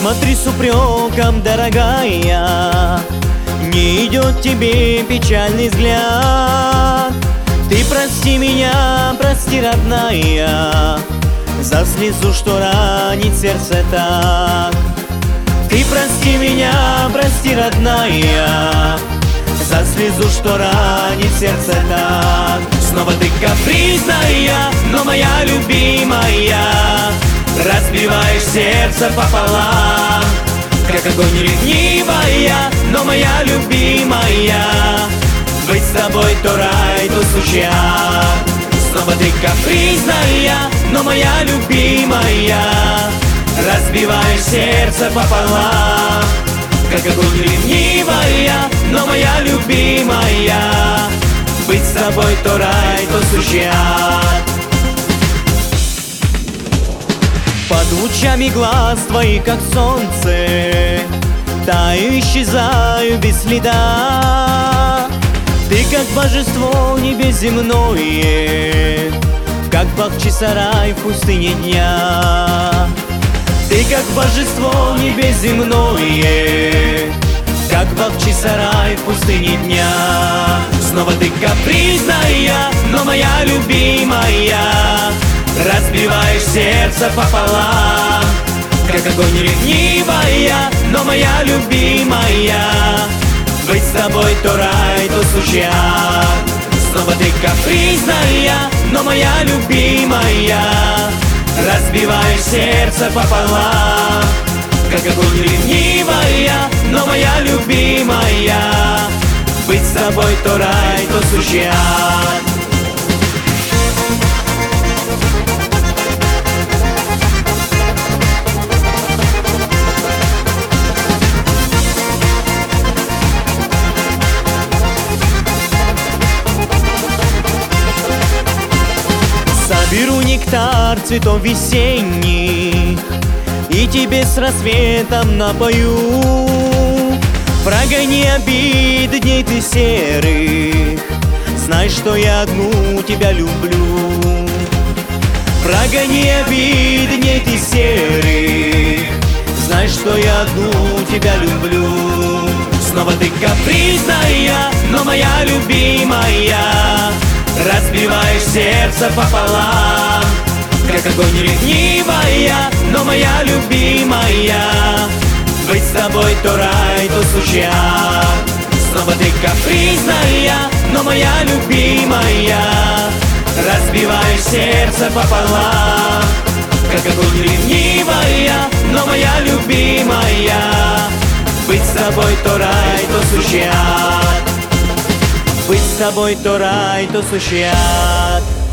смотри с упреком, дорогая, не идет тебе печальный взгляд. Ты прости меня, прости, родная, за слезу, что ранит сердце так. Ты прости меня, прости, родная, за слезу, что ранит сердце так. Снова ты капризная, но моя любимая, разбиваешь сердце пополам. Как огонь ревнивая, но моя любимая, быть с тобой то рай, то сучья. Снова ты капризная, но моя любимая, разбиваешь сердце пополам. Как огонь ревнивая, но моя любимая, быть с тобой то рай, то сучья. Под лучами глаз твоих, как солнце, таю, исчезаю без следа. Ты как божество небес земное, как бахчисарай в пустыне дня. Ты как божество небес земное, как бахчисарай в пустыне дня. Снова ты капризная, но моя любимая, разбиваешь сердце пополам. Как огонь ревнивая, но моя любимая, быть с тобой то рай, то сучья. Снова ты капризная, но моя любимая, разбиваешь сердце пополам. Как огонь ревнивая, но моя любимая, быть с тобой то рай, то сучья. Соберу нектар цветов весенних и тебе с рассветом напою. Прогони обиды дней ты серых, знай, что я одну тебя люблю. Прогони обиды дней ты серых, знай, что я одну тебя люблю. Снова ты капризная, но моя любимая, разбиваешь сердце пополам. Как огонь ревнивая, но моя любимая, быть с тобой то рай, то сучья. Снова ты капризная, но моя любимая, разбиваешь сердце пополам. Как огонь ревнивая, но моя любимая, быть с тобой то рай, то сучья. Быть с тобой то рай, то сучья.